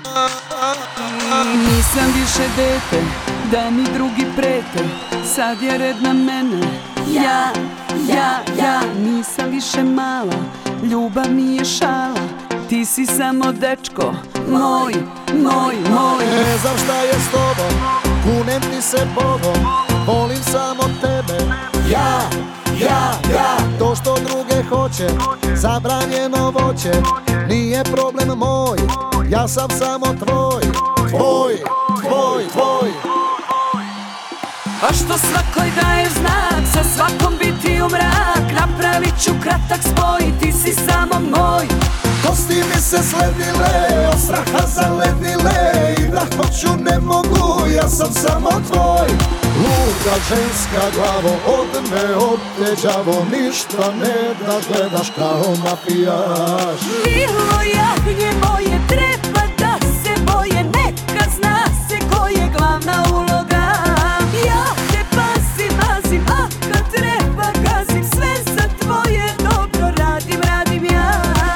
Nisam više dete, da mi drugi prete, sad je red na mene. Ja nisam više mala, ljubav nije šala, ti si samo dečko, moj. Ne znam šta je s tobom, kunem ti se Bogom, volim samo tebe. Ja, to što druge hoće, zabranjeno voće, nije problem moj, ja sam samo tvoj. A što svakoj daješ znak, sa svakom biti u mrak, napravit ću kratak spoj, ti si samo moj. Kosti mi se sledile, od straha zaledile, i da hoću ne mogu, ja sam samo tvoj. Luda ženska glavo, od me oteđavo, ništa ne da gledaš kao mafijaš. Milo jagnje moje, treba da se boje, neka zna se ko je glavna uloga. Ja te pazim, a kad treba gazim, sve za tvoje dobro radim ja.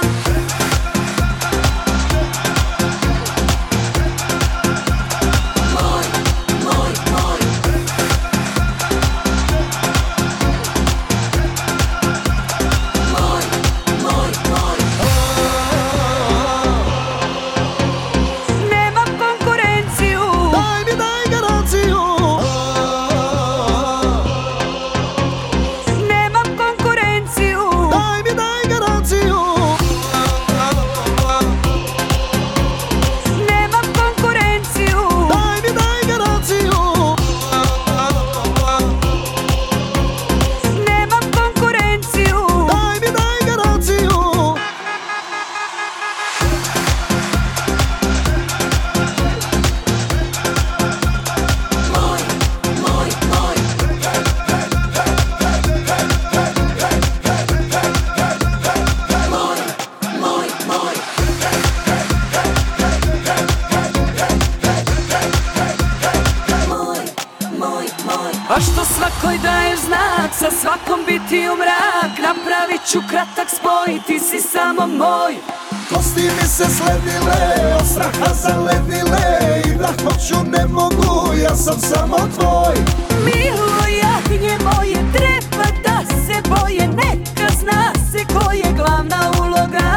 A što svakoj daješ znak, sa svakom biti u mrak, napravit ću kratak spoj, ti si samo moj. Kosti mi se sledile, od straha zaledile, i da hoću ne mogu, ja sam samo tvoj. Milo jagnje moje, treba da se boje, neka zna se ko je glavna uloga.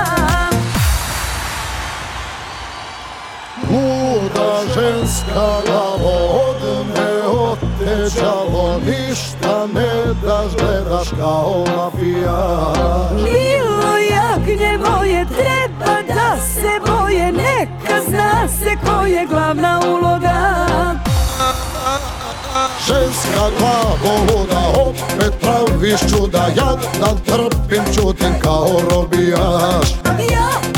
Luda ženska glavo, od me oteđavo, ništa ne daš, gledaš kao mafijaš. Milo jagnje moje, treba da se boje, neka zna se ko je glavna uloga. Ženska glavo luda, opet praviš čuda, jadan trpim, čutim kao robijaš. Ja